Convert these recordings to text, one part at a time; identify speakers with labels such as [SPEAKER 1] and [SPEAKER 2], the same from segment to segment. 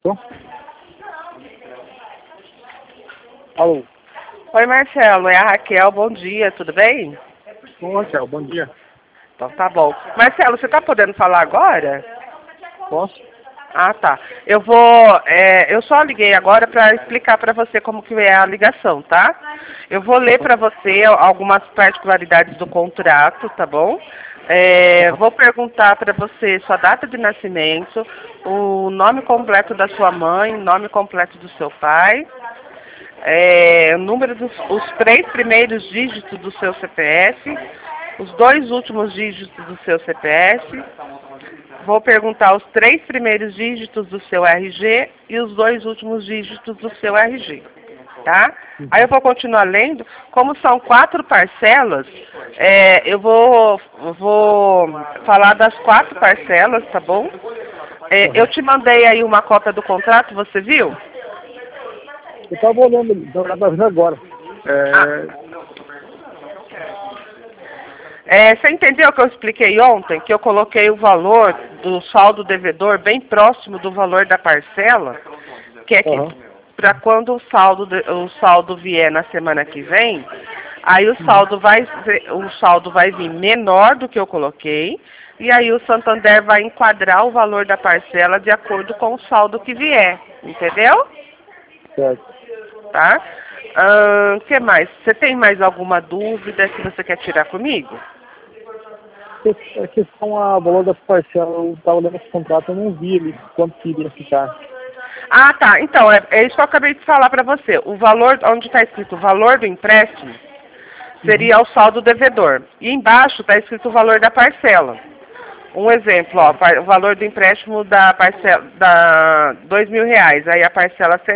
[SPEAKER 1] Tô? Alô?
[SPEAKER 2] Oi, Marcelo, é a Raquel, bom dia, tudo bem?
[SPEAKER 1] Ô, Raquel, bom dia.
[SPEAKER 2] Então tá bom. Marcelo, você tá podendo falar agora?
[SPEAKER 1] Posso?
[SPEAKER 2] Ah, tá. Eu só liguei agora para explicar para você como que é a ligação, tá? Eu vou ler para você algumas particularidades do contrato, tá bom? Vou perguntar para você sua data de nascimento, o nome completo da sua mãe, o nome completo do seu pai, o número os 3 primeiros dígitos do seu CPF, os 2 últimos dígitos do seu CPF. Vou perguntar os 3 primeiros dígitos do seu RG e os 2 últimos dígitos do seu RG, tá? Aí eu vou continuar lendo. Como são 4 parcelas, eu vou falar das 4 parcelas, tá bom? Eu te mandei aí uma cópia do contrato, você viu?
[SPEAKER 1] Eu estava olhando, vendo agora.
[SPEAKER 2] Você entendeu o que eu expliquei ontem? Que eu coloquei o valor do saldo devedor bem próximo do valor da parcela, que é que para quando o saldo vier na semana que vem, aí o saldo vai vir menor do que eu coloquei, e aí o Santander vai enquadrar o valor da parcela de acordo com o saldo que vier, entendeu?
[SPEAKER 1] Certo.
[SPEAKER 2] Tá? Que mais? Você tem mais alguma dúvida que você quer tirar comigo?
[SPEAKER 1] A questão do valor das parcelas, eu estava olhando esse contrato, eu não vi ali quanto que iria ficar.
[SPEAKER 2] Ah, tá. Então, é isso que eu acabei de falar para você. O valor, onde está escrito o valor do empréstimo, seria o saldo devedor. E embaixo está escrito o valor da parcela. Um exemplo, ó, o valor do empréstimo da parcela, R$ 2.000, aí a parcela R$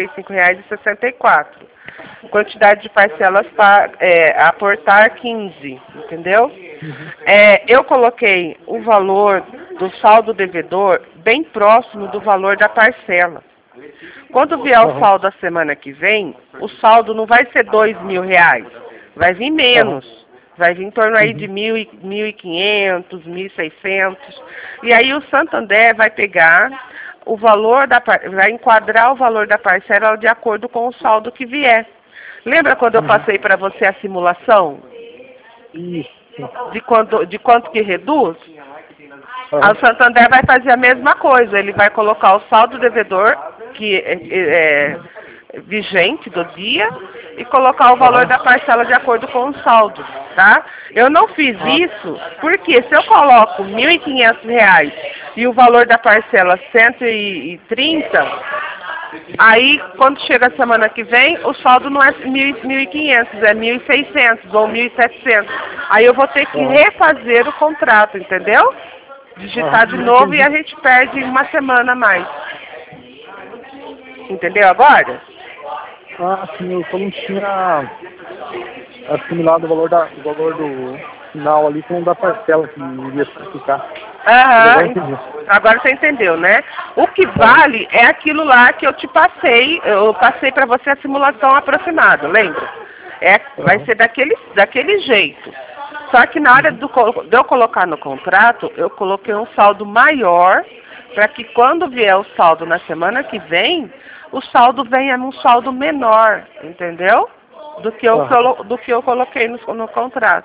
[SPEAKER 2] 145,64. Quantidade de parcelas a aportar 15, entendeu? Eu coloquei o valor do saldo devedor bem próximo do valor da parcela. Quando vier o saldo da semana que vem, o saldo não vai ser R$ 2.000, vai vir menos. Vai vir em torno aí de 1.500, 1.600. E aí o Santander vai pegar o valor vai enquadrar o valor da parcela de acordo com o saldo que vier. Lembra quando eu passei para você a simulação?
[SPEAKER 1] Isso.
[SPEAKER 2] De quanto que reduz? O Santander vai fazer a mesma coisa. Ele vai colocar o saldo devedor que é vigente do dia e colocar o valor da parcela de acordo com o saldo, tá? Eu não fiz isso porque se eu coloco R$ 1.500 e o valor da parcela 130, aí quando chega a semana que vem, o saldo não é 1.500, é 1.600 ou 1.700. Aí eu vou ter que refazer o contrato, entendeu? Digitar de novo e a gente perde uma semana a mais. Entendeu agora?
[SPEAKER 1] Ah, sim, eu só não tinha assimilado o valor do final ali com o da parcela que iria ficar.
[SPEAKER 2] Agora você entendeu, né? O que vale é aquilo lá que eu te passei, eu passei para você a simulação aproximada, lembra? Vai ser daquele jeito. Só que na hora de eu colocar no contrato, eu coloquei um saldo maior, para que quando vier o saldo na semana que vem, o saldo venha num saldo menor, entendeu? Do que eu coloquei no contrato.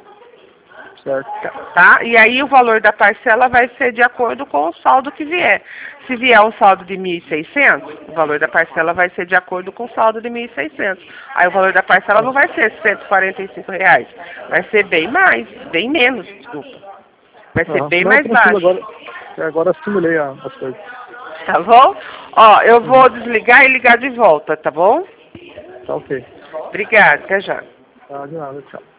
[SPEAKER 1] Certo.
[SPEAKER 2] Tá? E aí o valor da parcela vai ser de acordo com o saldo que vier. Se vier um saldo de 1.600, o valor da parcela vai ser de acordo com o saldo de 1.600. Aí o valor da parcela não vai ser R$ 145,00. Vai ser bem menos, desculpa. Vai ser bem mais baixo.
[SPEAKER 1] Agora assimilei as coisas.
[SPEAKER 2] Tá bom? Ó, eu vou desligar e ligar de volta, tá bom?
[SPEAKER 1] Tá ok.
[SPEAKER 2] Obrigada, até já.
[SPEAKER 1] Tá, de nada, tchau.